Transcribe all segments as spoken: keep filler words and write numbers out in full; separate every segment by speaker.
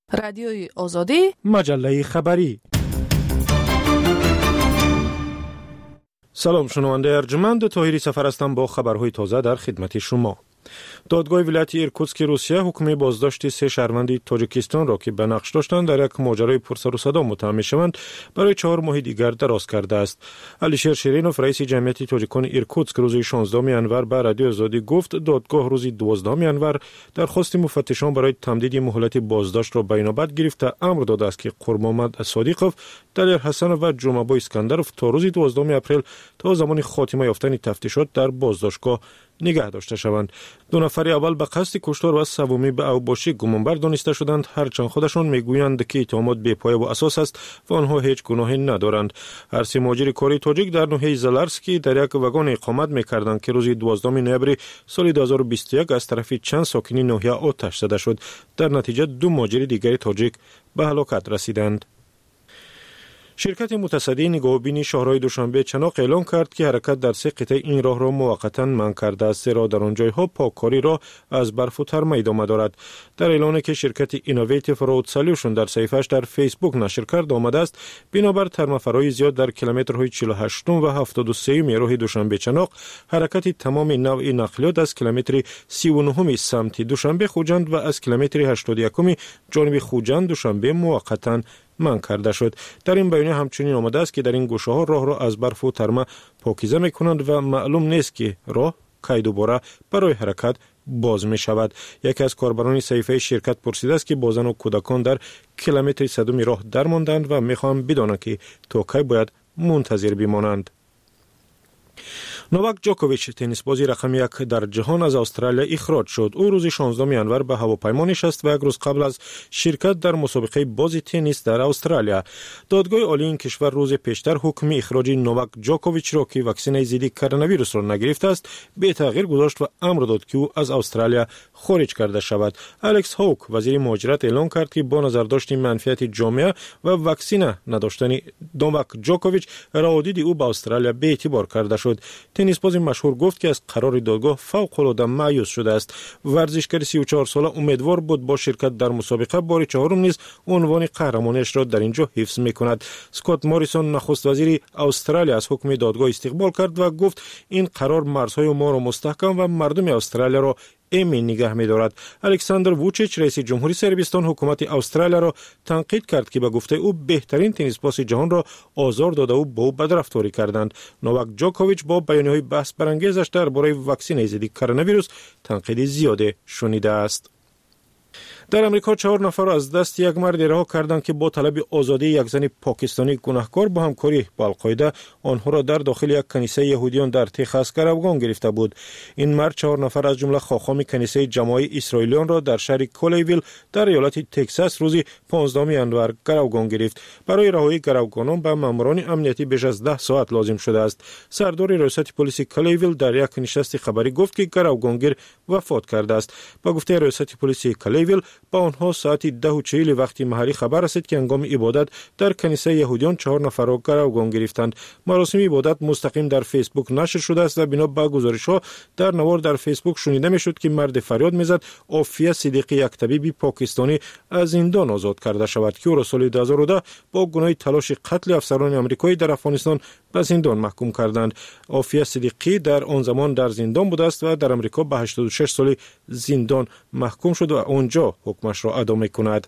Speaker 1: رادیوی آزادی،
Speaker 2: مجله خبری. سلام شنونده ارجمند، طاهری سفر هستم با خبرهای تازه در خدمت شما. دادگاه ولایت ایرکوتسک روسیه حکم بازداشت سه شهروند تاجیکستان را که به نقش داشتند در یک ماجرای پرسر و صدا متهم می‌شوند برای چهار ماه دیگر دراز کرده است. علیشیر شیرینوف رئیس جمعیت تاجیکان ایرکوتسک روز شانزدهم ینور به رادیو آزادی گفت دادگاه روز دوازدهم ینور درخواست مفتشان برای تمدید مهلت بازداشت را بین‌آمد گرفت و امر داده است که قربانمند صادیقوف، دلیر حسنوف و جمعه اسکندرف تا روز دوازدهم اپریل تا زمان خاتمه یافتن تفتیشات در بازداشتگاه نگه داشته شوند. دو نفر اول به قصد کشتار و سومی به اوباشی گمانبر دانسته شدند، هرچند خودشان میگویند که اتهامات بی‌پایه و اساس است و آنها هیچ گناهی ندارند. هر سه مهاجر کاری تاجیک در ناحیه زلارسکی در یک واگن اقامت می‌کردند که روز دوازدهم نوامبر سال دو هزار و بیست و یک از طرف چند ساکنین ناحیه آتش زده شد. در نتیجه دو مهاجر دیگر تاجیک به هلاکت رسیدند. شرکت متصدی نگاهبینی شهرهای دوشنبه چناق اعلام کرد که حرکت در سه قطعه این راه را موقتا منع کرده است، زیرا در آن جایها پاککاری را از برف و ترمه ادامه دارد. در اعلانی که شرکت اینوویتیو رود سولوشن در صفحه‌اش در فیسبوک نشر کرد آمده است بنابر ترمه‌فرایی زیاد در کیلومترهای چهل و هشت و هفتاد و سه راه دوشنبه چناق حرکت تمام نوع نقلیات از کیلومتر سی و نه سمت دوشنبه خوجند و از کیلومتر هشتاد و یک جانب خوجند دوشنبه موقتا منع کرده شد. در این بیانیه همچنین آمده است که در این گوشه ها راه را از برف و ترمه پاکیزه می کنند و معلوم نیست که راه کی دوباره برای حرکت باز می شود. یکی از کاربران صحیفه شرکت پرسیده است که با زن و کودکان در کیلومتر صدم راه در ماندند و می خواهند بدانند که تا کی باید منتظر بمانند. نوواک جوکوویچ تنیس بازی رقم یک در جهان از استرالیا اخراج شد. او روز شانزدهم ینور به هواپیما نشست و یک روز قبل از شرکت در مسابقه بازی تنیس در استرالیا. دادگاه عالی این کشور روز پیشتر حکم اخراج نوواک جوکوویچ را که واکسن ضد کرونا ویروس را نگرفته است به تغییر گذاشت و امر داد که او از استرالیا خارج کرده شود. الکس هوک وزیر مهاجرت اعلام کرد که با نظر داشت منفعت جامعه و واکسن نداشتن نوواک جوکوویچ روادید او به استرالیا به اعتبار کرده شد. تنیس باز مشهور گفت که از قرار دادگاه فوق العاده مایوس شده است. ورزشکار سی و چهار ساله امیدوار بود با شرکت در مسابقه بار چهارم نیز عنوان قهرمانیش را در اینجا حفظ می‌کند. اسکات موریسون نخست وزیر استرالیا از حکم دادگاه استقبال کرد و گفت این قرار مرزهای ما را مستحکم و مردم استرالیا را امن نگه می‌دارد. الکساندر ووچیچ رئیس جمهوری صربستان حکومت استرالیا را تنقید کرد که به گفته او بهترین تنیس باز جهان را آزار داده و با او بدرفتاری کردند. نوواک جوکوویچ با بیانیه‌های بحث برانگیزش درباره واکسن ضد کرونا ویروس تنقید زیاده شنیده است. در امریکا چهار نفر از دست یک مرد رها کردند که با طلب آزادی یک زن پاکستانی گناهکار با همکاری با القاعده آنها را در داخل یک کنیسه یهودیان در تگزاس گروگان گرفته بود. این مرد چهار نفر از جمله خاخام کنیسه جماعی اسرائیلیان را در شهر کولیویل در ایالت تگزاس روز پانزدهم ینور گروگان گرفت. برای رهایی گروگانان به ماموران امنیتی بیش از ده ساعت لازم شده است. سردار ریاست پلیس کولیویل در یک نشست خبری گفت که گروگانگیر وفات کرده است. با گفته ریاست پلیس کولیویل با آنها ساعت ده و چهل وقتی محلی خبر رسید که هنگام عبادت در کنیسه یهودیان چهار نفر را گروگان گرفتند. مراسم عبادت مستقیم در فیسبوک نشر شده است و بنا به گزارش‌ها در نوار در فیسبوک شنیده می‌شد که مرد فریاد می‌زد عافیه صدیقی یک طبیب پاکستانی از زندان آزاد کرده شود که او را سال دو هزار و ده با گناه تلاش قتل افسران آمریکایی در افغانستان به زندان محکوم کردند. عافیه صدیقی در آن زمان در زندان بود است و در آمریکا به هشتاد و شش سال زندان محکوم شد و آنجا حکمش را ادا می‌کند.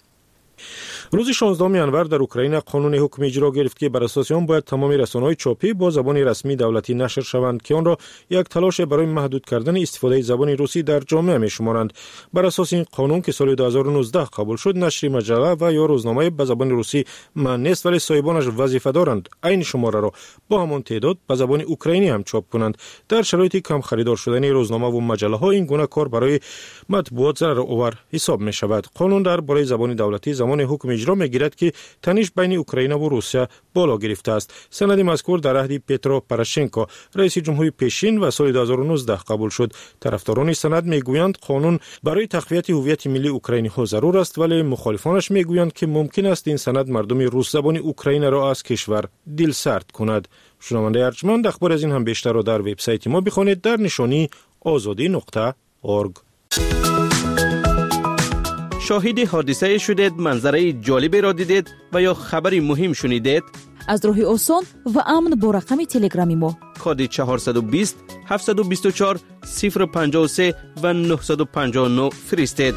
Speaker 2: روز شانزدهم ینور در اوکراین قانون حکم اجرا گرفت که بر اساس آن باید تمام رسانه‌های چاپی با زبان رسمی دولتی نشر شوند که آن را یک تلاش برای محدود کردن استفاده زبان روسی در جامعه می‌شمارند. بر اساس این قانون که سال دو هزار و نوزده قبول شد نشر مجله و یا روزنامه به زبان روسی ممنوع نیست، ولی صاحبانش وظیفه دارند این شماره را با همان تعداد به زبان اوکراینی هم چاپ کنند. در شرایط کم خریدار شدن روزنامه و مجله‌ها این گونه کار برای مطبوعات ضررآور حساب می‌شود. قانون در برای زبان دولتی زمان حکم اجرا می‌گیرد که تنش بین اوکراین و روسیه بالا گرفته است. سند مذکور در عهد پترو پروشنکو رئیس جمهوری پیشین و سال دو هزار و نوزده قبول شد. طرفداران سند می‌گویند قانون برای تقویت هویت ملی اوکراینی‌ها ضرور است، ولی مخالفانش می‌گویند که ممکن است این سند مردم روس زبان اوکراین را از کشور دلسرد کند. شنونده ارجمند، اخبار از این هم بیشتر را در وبسایت ما بخوانید در نشانی آزادی نقطه اورگ.
Speaker 1: شاهد حادثه شدید، منظره جالبی را دیدید و یا خبری مهم شنیدید؟
Speaker 3: از راه آسان و امن با رقم تلگرامی ما
Speaker 1: کد چهارصد و بیست هفتصد و بیست و چهار صفر پنجاه و سه و نهصد و پنجاه و نه فرستید.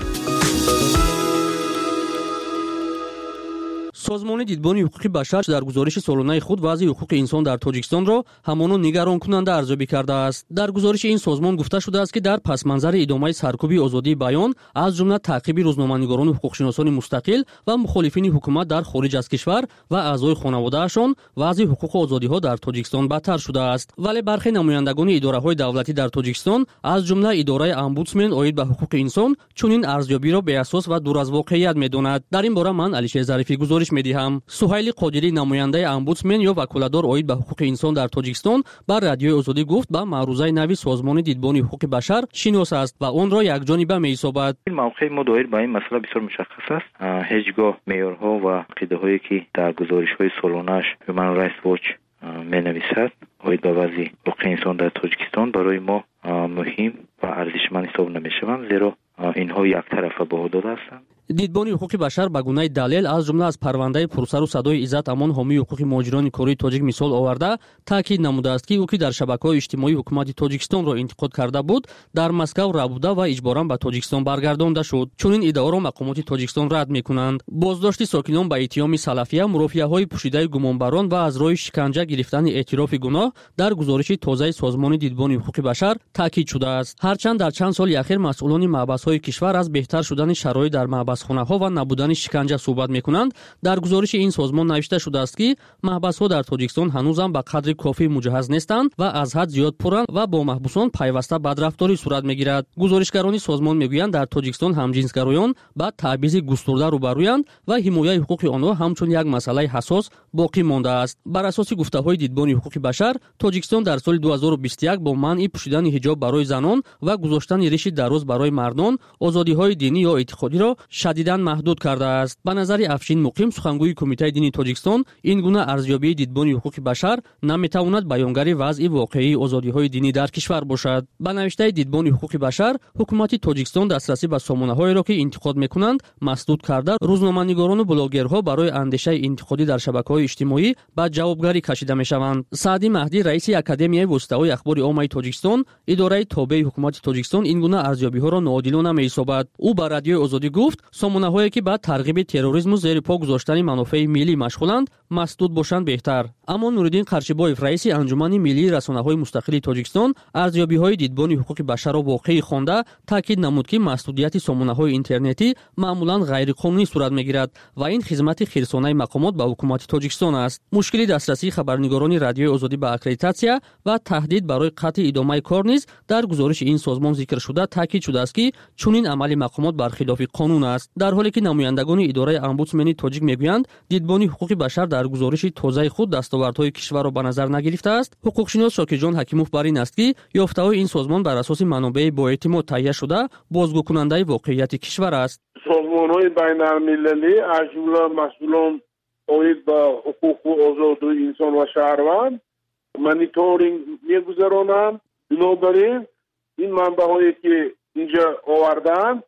Speaker 1: سازمان دیدبان حقوق بشر در گزارش سالانه خود وضع حقوق انسان در تاجیکستان را همان نگران کننده ارزیابی کرده است. در گزارش این سازمان گفته شده است که در پس منظر ادامه سرکوب آزادی بیان از جمله تعقیب روزنامه‌نگاران و حقوقشناسان مستقل و مخالفین حکومت در خارج از کشور و اعضای خانواده‌شان وضع حقوق و آزادی‌ها در تاجیکستان بدتر شده است. ولی برخی نمایندگان اداره‌های دولتی در تاجیکستان از جمله اداره امبودسمن اید به حقوق انسان چنین ارزیابی را بی‌اساس و دور از واقعیت می‌داند. در این باره من علیشیر ظریفی گزارش می‌دهم. سهیل قادری نماینده امبودسمن یا وکالتدار اید به حقوق انسان در تاجیکستان بر رادیوی آزادی گفت به معروضه نوی سازمان دیدبان حقوق بشر شناس است و آن را یکجانبه می‌حسابد.
Speaker 4: موقع ما دایر به این مسئله بسیار مشخص است. هیچگاه معیارها و عقیده‌هایی که در گزارش‌های سالانه‌اش هیومن رایتس واچ می‌نویسد اید به وضع حقوق انسان در تاجیکستان برای ما مهم و ارزشمند حساب نمی‌شوند، زیرا اینها یک طرفه به حدود هستند.
Speaker 3: دیدبان حقوق بشر به گونه دلیل از جمله از پرونده پرسر و صدای عزت امان حامی حقوق مهاجران کره تاجیک مثال آورده تاکید نموده است که او که در شبکه‌های اجتماعی حکومت تاجیکستان را انتقاد کرده بود در مسکو ربوده و اجباراً به تاجیکستان برگردانده شد. چون این ادعا را مقامات تاجیکستان رد می‌کنند. بازداشت ساکنان به اتهام سلفیه، مرافعه‌های پوشیده گمانبران و از راه شکنجه گرفتن اعتراف گناه در گزارش تازه سازمان دیدبان حقوق بشر تاکید شده است. هرچند در چند سال اخیر مسئولان محبس‌های کشور از بهتر شدن شرایط در محبسخانه‌ها و نبودن شکنجه صحبت می‌کنند، در گزارش این سازمان نوشته شده است که محبس‌ها در تاجیکستان هنوز هم به قدر کافی مجهز نیستند و از حد زیاد پرند و با محبوسان پیوسته بدرفتاری صورت می‌گیرد. گزارشگران سازمان می‌گویند در تاجیکستان همجنسگرایان با تبعیض گسترده روبرویند و حمایت حقوق آنها همچون یک مسئله حساس باقی مانده است. بر اساس گفته‌های دیدبان حقوق بشر، تاجیکستان در سال دو هزار و بیست و یک با منع پوشیدن حجاب برای زنان و گذاشتن ریش دراز برای مردان، آزادی‌های دینی یا اعتقادی را شدیداً محدود کرده است. به نظر افشین مقیم سخنگوی کمیته دینی تاجیکستان، این گونه ارزیابی دیدبان حقوق بشر نمی‌تواند بیانگر وضع واقعی آزادی‌های دینی در کشور باشد. به نوشته دیدبان حقوق بشر، حکومت تاجیکستان دسترسی به سامانه‌هایی را که انتقاد می‌کنند مسدود کرده، روزنامه‌نگاران و بلاگرها برای اندیشه انتقادی در شبکه‌های اجتماعی به جوابگری کشیده می‌شوند. سعدی مهدی رئیس اکادمیای واسطه‌های اخبار عامه تاجیکستان، اداره تابع حکومت تاجیکستان این گونه ارزیابی‌ها را ناعادلانه می‌حسابد. او بر رادیوی آزادی گفت سامانه‌هایی که با ترغیب تروریسم و زیر پا گذاشتن منافع ملی مشغولند مسدود باشند بهتر. اما نورالدین قرچیباف رئیس انجمن ملی رسانه‌های مستقل تاجیکستان ارزیابی‌های دیدبان حقوق بشر را واقعی خوانده تاکید نمود که مسدودیت سامانه‌های اینترنتی معمولاً غیرقانونی صورت می‌گیرد و این خدمت خیرسانه مقامات به حکومت تاجیکستان است. مشکل دسترسی خبرنگاران رادیوی آزادی به اکریدیتاسیا و تهدید برای قطع ادامه کار نیز در گزارش این سازمان ذکر شده تاکید شده است که چنین عمل مقامات برخلاف قانون است. در حالی که نمایندگان اداره امبودسمن تاجیک میگویند دیدبان حقوق بشر در گزارش تازه خود دستاوردهای کشور را به نظر نگرفته است، حقوقشناس شاکرجان حکیموف بر این است که یافته‌های این سازمان بر اساس منابع با اعتماد تهیه شده بازگو کننده واقعیت کشور است.
Speaker 5: سازمان‌های بین‌المللی از جمله مسئولان اید به حقوق و آزادی انسان و شهروند مانیتورینگ می‌گذرانند. بنابراین این منبع‌هایی که اینجا آوردند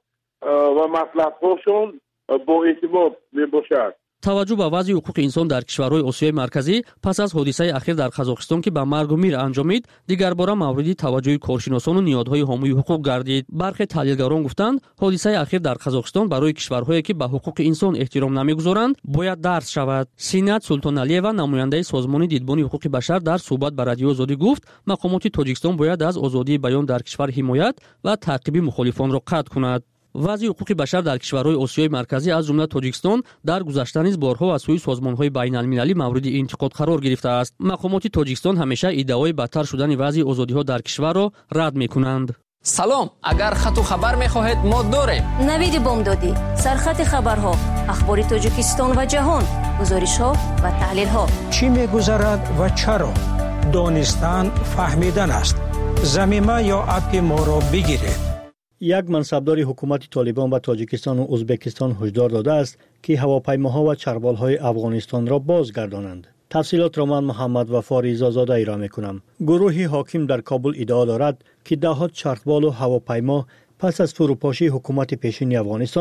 Speaker 5: و مطلب‌هاشون با اعتماد میباشد.
Speaker 3: توجه به وضع حقوق انسان در کشورهای آسیای مرکزی پس از حادثه اخیر در قزاقستان که به مرگ و میر انجامید دیگر باره مورد توجه کارشناسان و نهادهای حامی حقوق گردید. برخی تحلیلگران گفتند حادثه اخیر در قزاقستان برای کشورهایی که به حقوق انسان احترام نمیگذارند باید درس شود. سینات سلطانعلیوا نماینده سازمان دیدبان حقوق بشر در صحبت با رادیو آزادی گفت مقامات تاجیکستان باید از آزادی بیان در کشور حمایت و تعقیب مخالفان را قطع کند. وضع حقوق بشر در کشورهای آسیای مرکزی از جمله تاجیکستان در گذشته نیز بارها از سوی سازمان‌های بین‌المللی مورد انتقاد قرار گرفته است. مقامات تاجیکستان همیشه ادعای بدتر شدن وضع آزادی‌ها در کشور را رد می‌کنند.
Speaker 6: سلام، اگر خط و خبر می‌خواهید ما داریم.
Speaker 7: نوید بامدادی، سرخط خبرها، اخبار تاجیکستان و جهان، گزارش‌ها و تحلیل‌ها.
Speaker 8: چی می‌گذرد و چرا؟ دانستن فهمیدن است. زمینه یا اپ ما را بگیرید.
Speaker 9: یک منصبدار حکومت طالبان به تاجیکستان و ازبکستان هشدار داده است که هواپیماها و چربالهای افغانستان را بازگردانند. تفصیلات را من محمد وفا ریزازاده ایرا میکنم. گروهی حاکم در کابل ادعا دارد که دهات چربال و هواپیما پس از فروپاشی حکومت پیشین افغانستان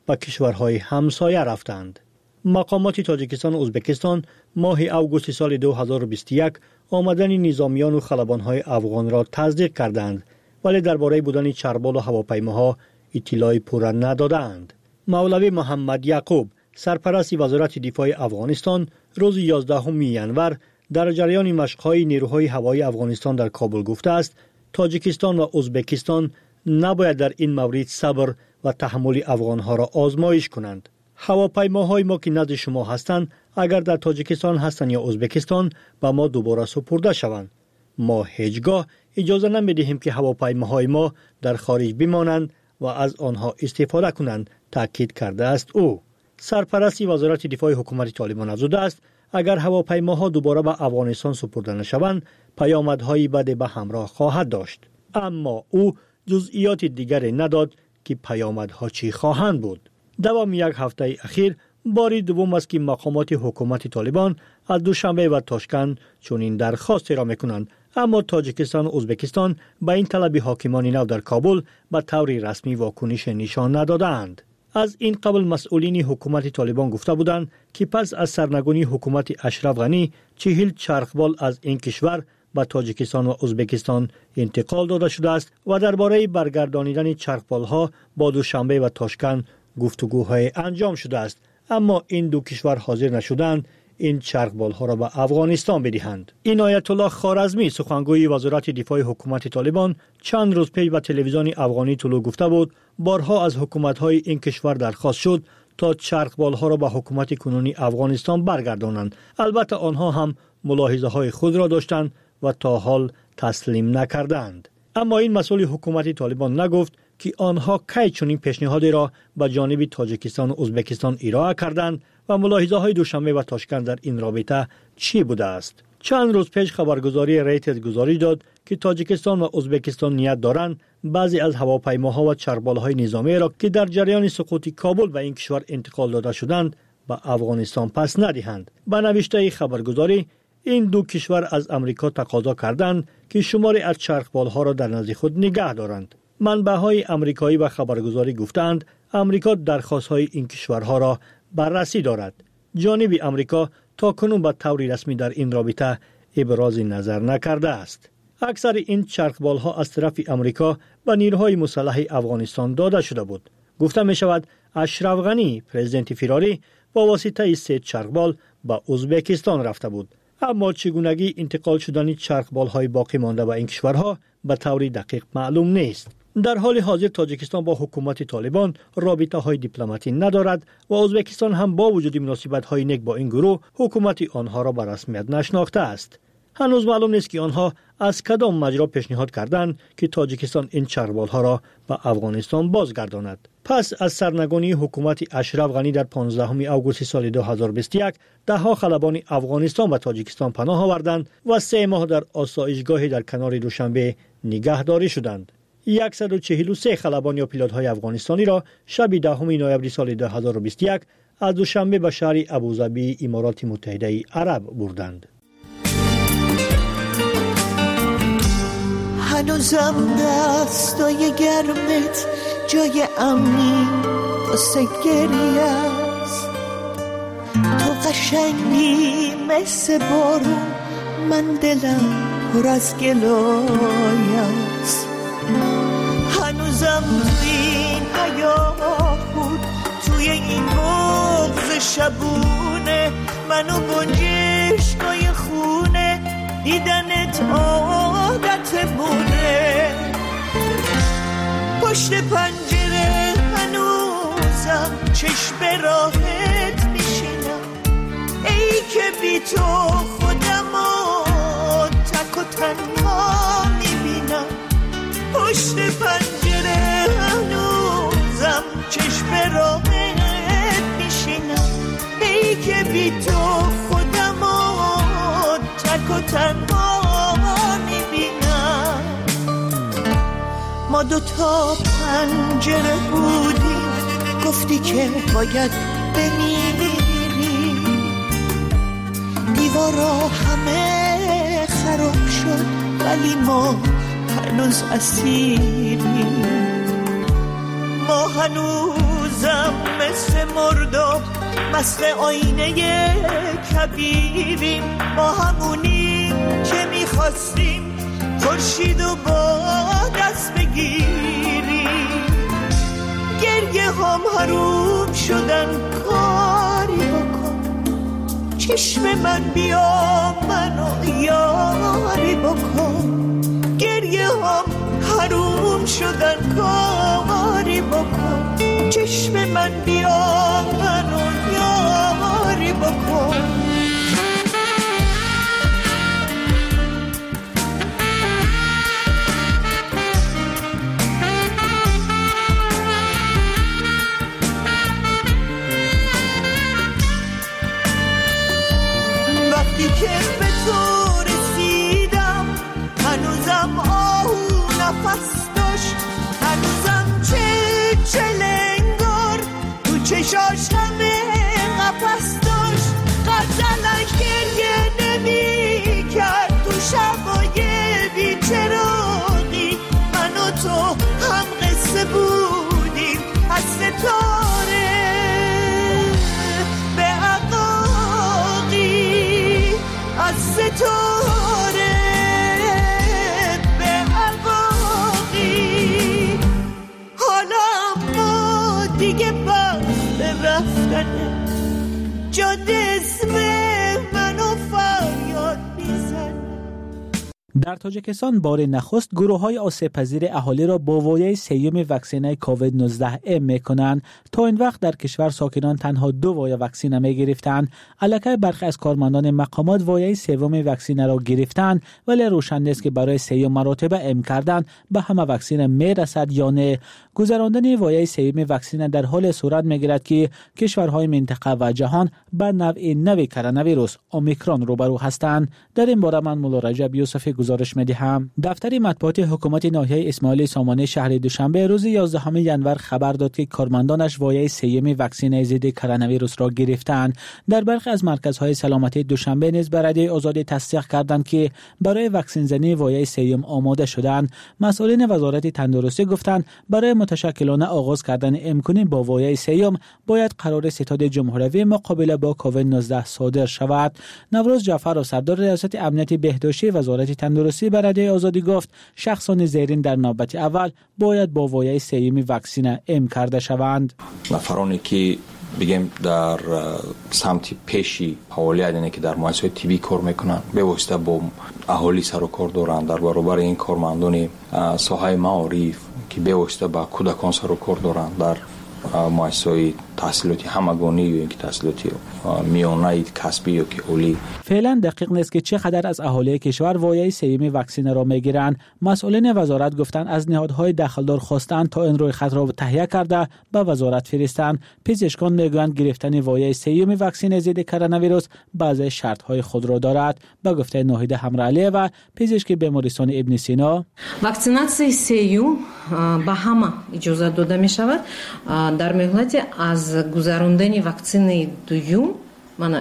Speaker 9: به کشورهای همسایه رفتند. مقامات تاجیکستان و ازبکستان ماه اوگوست سال دو هزار و بیست و یک آمدن نظامیان و خلبانهای افغان را تصدیق کردند، ولی درباره بودن چربال و هواپیماها اطلاعی پوره ندادند. مولوی محمد یعقوب، سرپرست وزارت دفاع افغانستان، روز یازدهم ینور در جریان مشق‌های نیروهای هوایی افغانستان در کابل گفته است تاجیکستان و ازبکستان نباید در این مورد صبر و تحمل افغانها را آزمایش کنند. هواپیماهای ما که نزد شما هستند اگر در تاجیکستان هستند یا ازبکستان به ما دوباره سپرده شوند. ما هیچگاه اجازه نمیدهیم که هواپیماهای ما در خارج بمانند و از آنها استفاده کنند، تاکید کرده است او. سرپرست وزارت دفاع حکومت طالبان افزوده است اگر هواپیماها دوباره به افغانستان سپرده نشوند پیامدهای بدی به همراه خواهد داشت. اما او جزئیات دیگری نداد که پیامدها چی خواهند بود. دوام یک هفته اخیر باری دوم است که مقامات حکومت طالبان از دوشنبه و تاشکند چنین درخواستی را میکنند، اما تاجیکستان و ازبکستان به این طلب حاکمان نو در کابل به طور رسمی واکنش نشان ندادند. از این قبل مسئولین حکومت طالبان گفته بودند که پس از سرنگونی حکومت اشرف غنی چهل چرخبال از این کشور به تاجیکستان و ازبکستان انتقال داده شده است و درباره برگردانیدن چرخبالها با دوشنبه و تاشکند گفتگوهای انجام شده است، اما این دو کشور حاضر نشدند این چرخبالها را به افغانستان بدهند. عنایت الله خوارزمی، سخنگوی وزارت دفاع حکومت طالبان، چند روز پیش به تلویزیون افغانی طلوع گفته بود بارها از حکومت‌های این کشور درخواست شد تا چرخبالها را به حکومت کنونی افغانستان برگردانند. البته آنها هم ملاحظه‌های خود را داشتند و تا حال تسلیم نکردند. اما این مسئول حکومت طالبان نگفت که آنها کی چنین پیشنهادی را به جانب تاجیکستان و ازبکستان ارائه کردند و ملاحظه های دوشنبه و تاشکند در این رابطه چی بوده است. چند روز پیش خبرگزاری ریترز گزارش داد که تاجیکستان و ازبکستان نیت دارند بعضی از هواپیماها و چربالهای نظامی را که در جریان سقوط کابل به این کشور انتقال داده شدند به افغانستان پس ندهند. به نوشته خبرگزاری این دو کشور از امریکا تقاضا کردند که شماری از چرخبالها را در نزد خود نگه دارند. منبع‌های امریکایی و خبرگزاری گفتند امریکا درخواست‌های این کشورها را بررسی دارد. جانب امریکا تاکنون به طور رسمی در این رابطه ابراز نظر نکرده است. اکثر این چرخبال‌ها از طرف امریکا به نیروهای مسلح افغانستان داده شده بود. گفته می شود اشرف غنی، پرزیدنت فراری، با واسطه سه چرخبال به ازبکستان رفته بود. اما چگونگی انتقال شدن چرخبال‌های باقی مانده به این کشورها به طور دقیق معلوم نیست. در حال حاضر تاجیکستان با حکومت طالبان رابطه های دیپلماتی ندارد و ازبکستان هم با وجود مناسبت های نیک با این گروه حکومت آنها را به رسمیت نشناخته است. هنوز معلوم نیست که آنها از کدام مجرا پیشنهاد کردند که تاجیکستان این چرخبال‌ها را به افغانستان بازگرداند. پس از سرنگونی حکومت اشرف غنی در پانزدهم اوگوست سال دو هزار و بیست و یک دهها خلبان افغانستان به تاجیکستان پناه آوردند و سه ماه در آسایشگاهی در کنار دوشنبه نگهداری شدند. صد و چهل و سه خلبان یا پیلوت‌های افغانستانی را شب دهم نوامبر سال دو هزار و بیست و یک از دوشنبه به شهر ابوظبی امارات متحده عرب بردند.
Speaker 10: هنوزم دستای گرمت جای امنی واسه گریه است، تو قشنگی مثل بارون، من دلم پر از گلای است. هنوزم توی این حیاهون، توی این بغض شبونه، منو گنجشکای خونه، دیدنت عادتمونه. پشت پنجره هنوزم چشم راحت میشینم، ای که بی تو خودمو تک و تنها میبینم. پشت پنجره هنوزم چشم راحت میشینم، ای که بی تو خودمو تک و تنها میبینم. ما دوتا پنجره بودیم، گفتی که باید بمیری، دیوارا همه خراب شد ولی ما هنوز اسیریم. ما هنوز هنوزم مثل مردم مست آینه کبیریم، ما همونیم که میخواستیم خورشید و با دست بگیریم. گریه هم حروم شدن کاری بکن، چشم من بیا منو یاری بکن. گریه هم حروم شدن کاری بکن، چشم من بیا منو یاری بکن. وقتی که به تو رسیدم هنوزم آهو نفس داشت، هنوزم چه چلنگار تو چشاش همه قفس داشت. غزلش گریه نمی کرد تو شبای بی‌چراغی، من و تو هم قصه بودیم از ستاره به عقاقی، از ستاره به عقاقی. حالا ما دیگه بس رفتنه، جاده اسم منو فریاد میزنه.
Speaker 11: در تاجیکستان بار نخست گروه‌های آسیب‌پذیر اهالی را با وایه سیوم واکسن کووید نوزده ام می‌کنند. تا این وقت در کشور ساکنان تنها دو وایه واکسن می‌گرفتند. البته برخی از کارمندان مقامات وایه سوم واکسن را گرفتند، ولی روشن نیست که برای سیوم مراتب ام کردن به همه واکسن میرسد یا نه. گذراندن وایه سیوم واکسن در حال صورت می‌گیرد که کشورهای منطقه و جهان با نوع نو کرونا ویروس اومیکرون روبرو هستند. در این باره من مولا رجب یوسفی گزارش می‌دهم. دفتر مطبوعات حکومت ناحیه اسماعیل سامانه شهر دوشنبه روز یازدهم ژانویه خبر داد که کارمندانش وایه سیوم واکسن ضد کرونا ویروس را گرفتند. در برخی از مرکزهای سلامتی دوشنبه نیز به رادیو آزاد تصدیق کردند که برای واکسن زنی وایه سیوم آماده شدند. مسئولین وزارت تندرستی گفتند برای متشکلانه آغاز کردن امکانی با وایه سیوم باید قرار ستاد جمهوری مقابله با کووید نوزده صادر شود. نوروز جعفر سردار ریاست امنیت بهداشتی وزارت تندرستی به رادیو آزادی گفت شخصان زیرین در نوبت اول باید با وایه سیوم واکسن ام کرده شوند.
Speaker 12: نفرانی که بگیم در سمت پیشی فعالیت اینه که در مؤسسه طبی کار میکنن به واسطه با اهالی سر و کار دارن، در برابر این کارمندان ساحه معارف که به واسطه با کودکان سر و کار دارن در مؤسسه تحصیلاتی همگانی یا اینکه تحصیلاتی میانه کسبی یا که اولی.
Speaker 11: فعلا دقیق نیست که چقدر از اهالی کشور وایه سیوم واکسن را میگیرند. مسئولین وزارت گفتند از نهادهای دخلدار خواستند تا این روی خط را تهیه کرده به وزارت فرستند. پزشکان میگویند گرفتن وایه سیوم واکسن ضد کرونا ویروس بعضی شرط‌های خود را دارد. به گفته ناهید حمرعلی و پزشک بیمارستان ابن سینا،
Speaker 13: واکسیناسیای سیوم به همه اجازه داده می شود در مهلت از گذراندن واکسن دوم. ما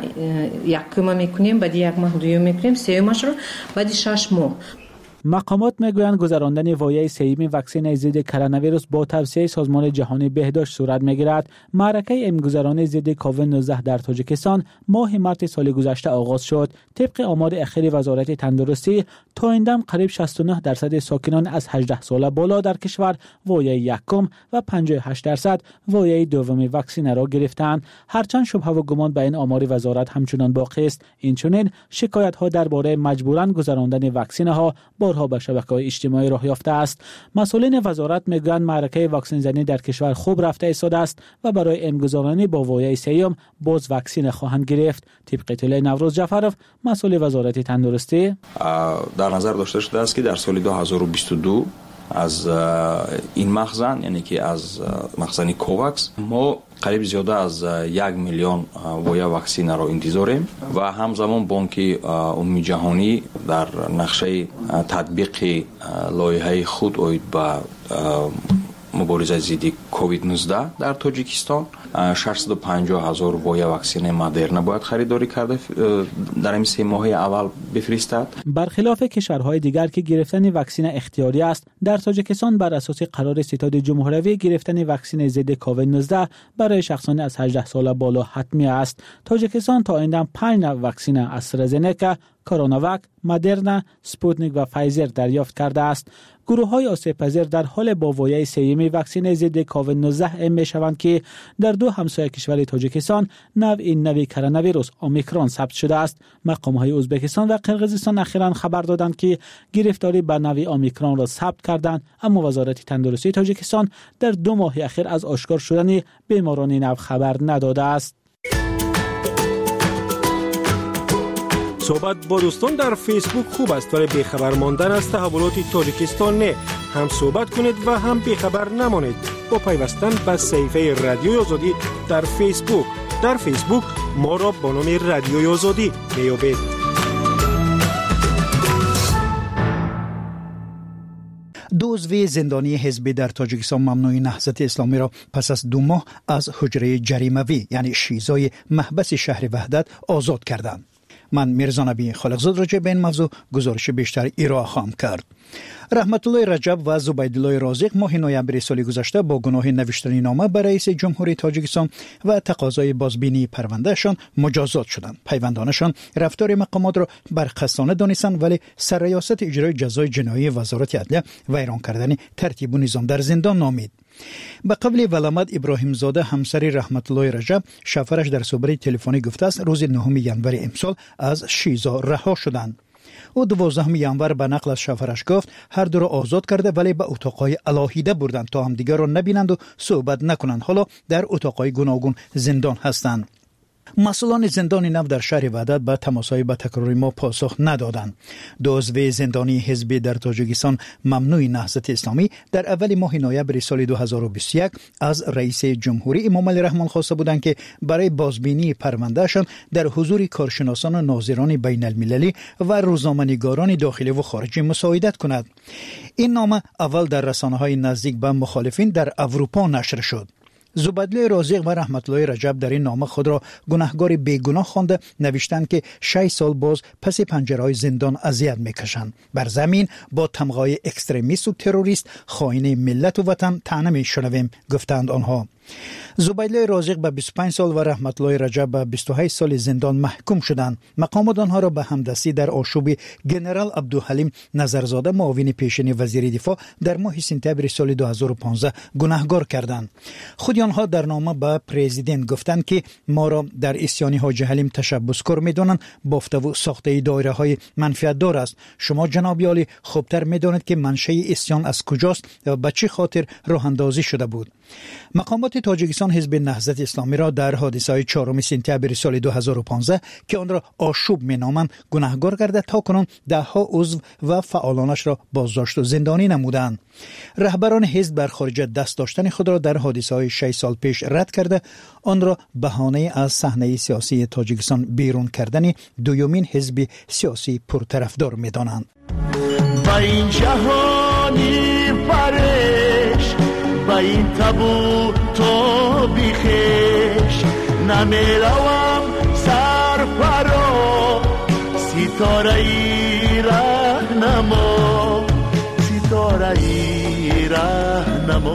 Speaker 13: یکم میکنیم، بعد یک ماه دوم میکنیم، سیومش رو بعد شش ماه.
Speaker 11: مقامات میگویند گذراندن وایه سیوم واکسن ضد کرونا ویروس با توصیه سازمان جهانی بهداشت صورت میگیرد. معرکه امگذرانی ضد کووید نوزده در تاجیکستان ماه مارس سال گذشته آغاز شد. طبق آمار اخیر وزارت تندرستی تا این دم قریب شصت و نه درصد ساکنان از هجده ساله بالا در کشور وایه یکم و پنجاه و هشت درصد وایه دوم واکسن را گرفتند. هرچند شبهه و گمان به این آمار وزارت همچنان باقی است. اینچنین شکایت ها درباره مجبوراً گذراندن واکسن ها بارها به شبکه‌های اجتماعی راه یافته است. مسئولین وزارت میگویند معرکه واکسن زنی در کشور خوب رفته ایستاده است و برای امگذارانی با وایه سیوم باز واکسن خواهند گرفت. طبق اطلاع نوروز جعفرов مسئول وزارت تندرستی
Speaker 12: در نظر داشته شده است که در سال دو هزار و بیست و دو از این مخزن، یعنی که از مخزن کوواکس، ما قریب زیاده از یک میلیون وایه واکسن را انتظاریم و همزمان بانک عمومی جهانی در نقشه تطبیق لایحه خود اوید به مبارزه ضد کووید نوزده در تاجیکستان ششصد و پنجاه هزار وای واکسن مدرن باید خریداری کرده در این سه ماه اول بفرستد.
Speaker 11: برخلاف کشورهای دیگر که گرفتن واکسن اختیاری است، در تاجیکستان بر اساس قرار ستاد جمهوری گرفتن واکسن ضد کووید نوزده برای شخصان از هجده سال بالا حتمی است. تاجیکستان تا این پنج نوع واکسن استرازنکا، کروناواک، مدرنا، سپوتنیک و فایزر دریافت کرده است. گروه‌های آسیب‌پذیر در حال با وایه سیمی واکسن ضد کووید نوزده ام می‌شوند که در دو همسایه کشور تاجیکستان نوع این نوع کرونا ویروس اومیکرون ثبت شده است. مقام‌های ازبکستان و قرقیزستان اخیراً خبر دادند که گرفتاری به نوع اومیکرون را ثبت کردند، اما وزارت تندرستی تاجیکستان در دو ماه اخیر از آشکار شدن بیماران این نوع خبر نداده است.
Speaker 2: صحبت با دوستان در فیسبوک خوب است، ولی بیخبر ماندن از تحولات تاجیکستان نه. هم صحبت کنید و هم بیخبر نمانید با پیوستن به صفحه رادیوی آزادی در فیسبوک. در فیسبوک ما را با نام رادیوی آزادی میابید.
Speaker 14: دو عضو زندانی حزبی در تاجیکستان ممنوع نهضت اسلامی را پس از دو ماه از حجره جریموی یعنی شیزای محبس شهر وحدت آزاد کردند. من میرزا نبی خالقزاد راجع به این موضوع گزارش بیشتر ارائه خواهم کرد. رحمت الله رجب و زبیدالله رازق ماه نوامبر سال گذشته با گناه نوشتن نامه به رئیس جمهوری تاجیکستان و تقاضای بازبینی پروندهشان مجازات شدند. پیوندانشان رفتار مقامات را برقصانه دانستند، ولی سرریاست اجرای جزای جنایی وزارت عدلیه ویران کردن ترتیب و نظام در زندان نامید. به قبل ولامت ابراهیم زاده همسر رحمت الله رجب شوهرش در صحبت تلفنی گفته است روز نهم ژانویه امسال از شیزا رها شدند. او دوازدهم ژانویه به نقل از شوهرش گفت هر دو را آزاد کرده، ولی به اتاقهای علاهیده بردند تا همدیگر را نبینند و صحبت نکنند. حالا در اتاقهای گوناگون زندان هستند. مسئولان زندان نو در شهر وحدت به تماسهای به تکراری ما پاسخ ندادند. دو عضو زندانی حزبی در تاجیکستان ممنوع نهضت اسلامی در اول ماه نوامبر سال دو هزار و بیست و یک از رئیس جمهوری امام علی رحمان خواسته بودند که برای بازبینی پروندهشان در حضور کارشناسان و ناظران بین المللی و روزنامه‌نگاران داخلی و خارجی مساعدت کند. این نامه اول در رسانه‌های نزدیک به مخالفین در اروپا نشر شد. زبیدالله رازق و رحمت الله رجب در این نامه خود را گناهکار بیگناه خوانده نوشتند که شش سال باز پس پنجره‌های زندان اذیت می‌کشند. بر زمین با تمغای اکستریمیست و تروریست خائن ملت و وطن طعنه می‌شنویم، گفتند آنها. زبیدالله رازق به بیست و پنج سال و رحمت الله رجب به بیست و هشت سال زندان محکوم شدند. مقامات آنها را به همدستی در آشوب ژنرال عبدالحلیم نظرزاده معاون پیشین وزیر دفاع در ماه سپتامبر سال دو هزار و پانزده گناهکار کردند. خود آنها در نامه به پرزیدنت گفتند که ما را در اسیان حاجی حلیم تشبثکار می‌دانند، بافته و ساخته دایره‌های منفعت دار است. شما جناب عالی خوبتر می‌دانید که منشأ اسیان از کجاست و به چه خاطر راه اندازی شده بود. مقامات تاجیکستان حزب نهضت اسلامی را در حادثه چهارم سپتامبر سال دو هزار و پانزده که آن را آشوب می‌نامند گناهکار کرده تا کنون ده ها عضو و فعالانش را بازداشت و زندانی نمودند. رهبران حزب بر خارج دست داشتن خود را در حادثه‌های شش سال پیش رد کرده آن را بهانه از صحنه سیاسی تاجیکستان بیرون کردن دومین حزب سیاسی پرطرفدار می‌دانند.
Speaker 10: با این جهانی پرش با این تابو تو بیخش نمیروم سر پرو ستاره ای رهنما ستاره ای رهنما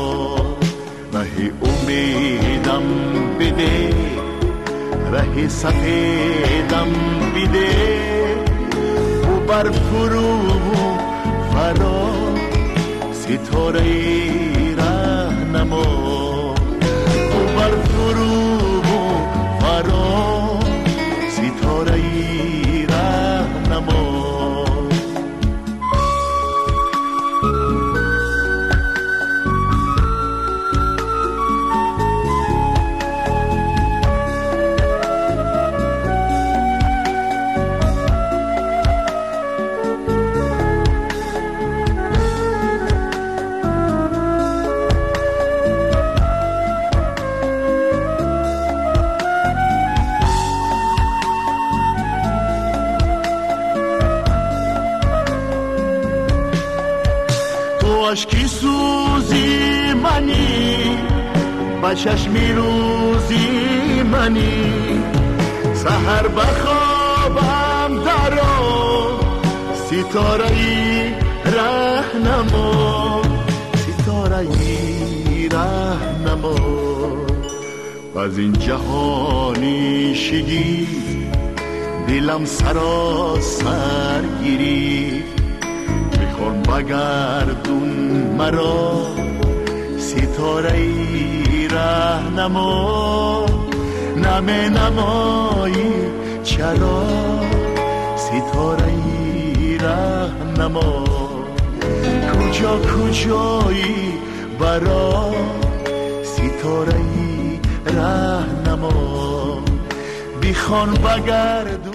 Speaker 10: راه امیدم بده راه سفیدم بده و بر فرو فرا ستاره ای رهنما و بر فرو فرا ستاره ای رهنما. عشقی سوزی منی با چشمی روزی منی سحر بخوابم درو ستاره ای رهنما ستاره ای رهنما از این جهانی شگی دلم سراسر گیری میخوان بگردون مرا ستاره ای رهنما نمه نمایی چرا ستاره ای رهنما کجا کجایی برا ستاره ای رهنما بیخوان بگردون.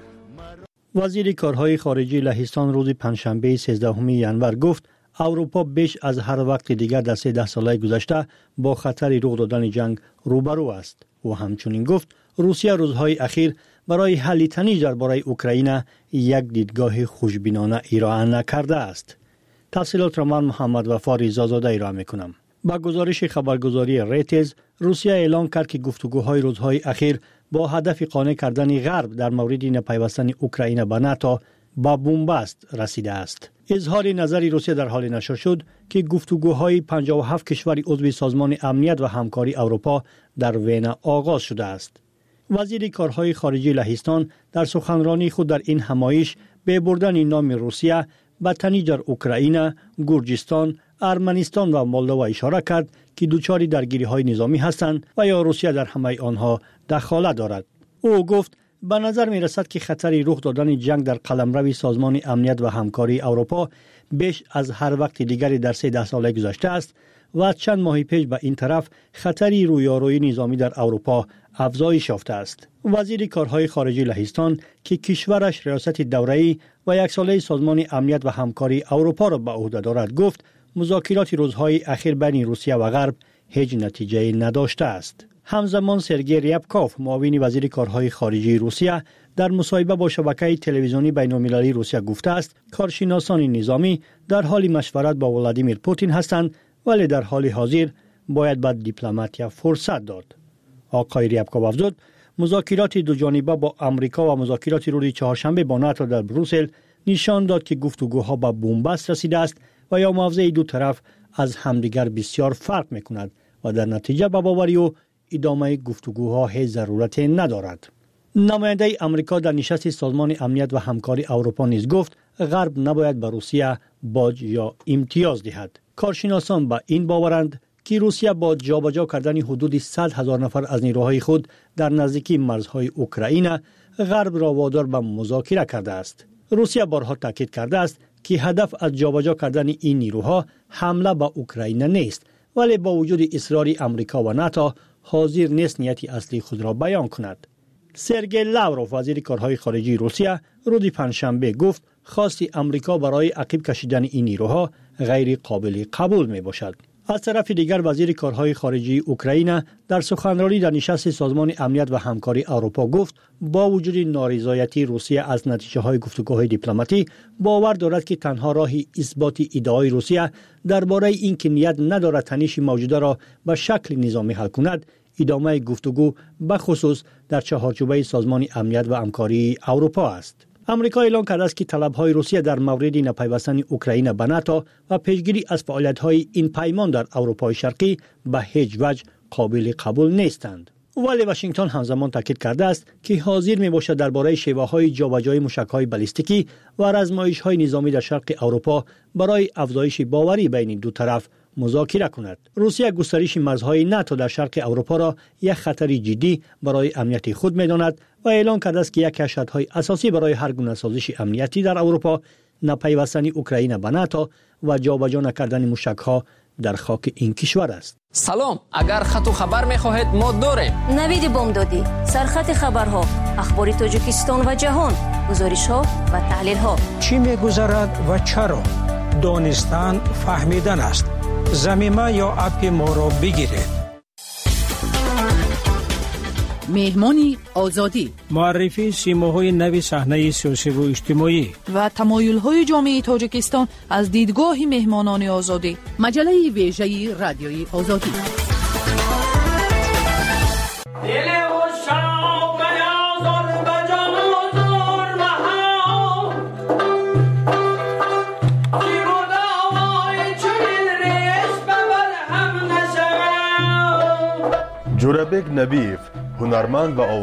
Speaker 9: وزیر کارهای خارجی لهستان روز پنجشنبه سیزدهم ژانویه گفت اروپا بیش از هر وقت دیگر در سیزده ساله گذشته با خطر رخ دادن جنگ روبرو است و همچنین گفت روسیه روزهای اخیر برای حل تنش درباره اوکراین یک دیدگاه خوشبینانه ارائه نکرده است. تفصیلات را من محمد وفا رضازاده ارائه میکنم. با گزارش خبرگزاری ریترز، روسیه اعلام کرد که گفتگوهای روزهای اخیر با هدف قانع کردن غرب در مورد نپیوستن اوکراین به ناتو با بنبست رسیده است. اظهار نظر روسیه در حال نشر شد که گفتگوهای پنجاه و هفت کشور عضو سازمان امنیت و همکاری اروپا در وینا آغاز شده است. وزیر کارهای خارجی لهستان در سخنرانی خود در این همایش به بردن نام روسیه به تنش در اوکراین، گرجستان، ارمنستان و مولداوا اشاره کرد که دچار درگیری‌های نظامی هستند و یا روسیه در همه آنها دخالت دارد. او گفت به نظر می رسد که خطر رخ دادن جنگ در قلمرو سازمان امنیت و همکاری اروپا بیش از هر وقت دیگری در سیزده ساله گذشته است و چند ماه پیش به این طرف خطری رویارویی نظامی در اروپا افزایش یافته است. وزیر کارهای خارجی لهستان که کشورش ریاست دوره‌ای و یک ساله سازمان امنیت و همکاری اروپا را به عهده دارد گفت مذاکرات روزهای اخیر بین روسیه و غرب هیچ نتیجه نداشته است. همزمان سرگئی ریابکوف معاون وزیر کارهای خارجی روسیه در مصاحبه با شبکه تلویزیونی بین‌المللی روسیه گفته است کارشناسان نظامی در حال مشورت با ولادیمیر پوتین هستند ولی در حال حاضر باید به دیپلماتیا فرصت داد. آقای ریابکوف افزود مذاکرات دو جانبه با آمریکا و مذاکرات روز چهارشنبه با ناتو در بروسل نشان داد که گفتگوها به بنبست رسیده است و یا موضع دو طرف از همدیگر بسیار فرق می‌کند و در نتیجه به باوری و ادامه گفتگوها هیچ ضرورت ندارد. نماینده آمریکا در نشست سازمان امنیت و همکاری اروپا نیز گفت غرب نباید به روسیه باج یا امتیاز دهد. کارشناسان به این باورند که روسیه با جابجا کردن حدود صد هزار نفر از نیروهای خود در نزدیکی مرزهای اوکراین غرب را وادار به مذاکره کرده است. روسیه بارها تاکید کرده است که هدف از جابجا کردن این نیروها حمله به اوکراین نیست ولی با وجود اصرار آمریکا و ناتو حاضر نیست نیت اصلی خود را بیان کند. سرگئی لاوروف وزیر کارهای خارجی روسیه روز پنجشنبه گفت خواست آمریکا برای عقب کشیدن این نیروها غیر قابل قبول می باشد. از طرف دیگر وزیر کارهای خارجی اوکراین در سخنرانی در نشست سازمان امنیت و همکاری اروپا گفت با وجود نارضایتی روسیه از نتیجه‌های گفتگوهای دیپلماتی باور دارد که تنها راه اثبات ادعای روسیه درباره اینکه نیت ندارد تنش موجوده را به شکل نظامی حل کند ادامه گفتگو به خصوص در چهارچوبه سازمان امنیت و همکاری اروپا است. امریکا اعلام کرده است که طلب‌های روسیه در مورد نپیوستن اوکراین به ناتو و پیشگیری از فعالیت‌های این پیمان در اروپای شرقی به هیچ وجه قابل قبول نیستند. ولی واشنگتن همزمان تاکید کرده است که حاضر میباشد درباره شیوه‌های جابجایی موشک‌های بالستیکی و آزمایش‌های نظامی در شرق اروپا برای افزایش باوری بین دو طرف مذاکره کند. روسیه گسترش مرزهای ناتو در شرق اروپا را یک خطر جدی برای امنیت خود می‌داند و اعلام کرده است که یک از شرط‌های اساسی برای هر گونه سازش امنیتی در اروپا نپیوستن اوکراین به ناتو و جابجا نکردن موشک‌ها در خاک این کشور است.
Speaker 6: سلام، اگر خط و خبر می‌خواهید ما داریم.
Speaker 7: نوید بامدادی، سرخط خبرها، اخبار تاجیکستان و جهان، گزارش‌ها و تحلیل‌ها.
Speaker 8: چی می‌گذرد و چرا؟ دانستن فهمیدن است. زمینه یا اپ ما را بگیرید.
Speaker 15: مهمانی آزادی،
Speaker 8: معرفی سیماهای نوی صحنه سیاسی و اجتماعی
Speaker 15: و تمایل‌های جامعه تاجیکستان از دیدگاه مهمانان آزادی. مجله ویژه رادیوی آزادی.
Speaker 16: جورابک نبیف، هنرمند و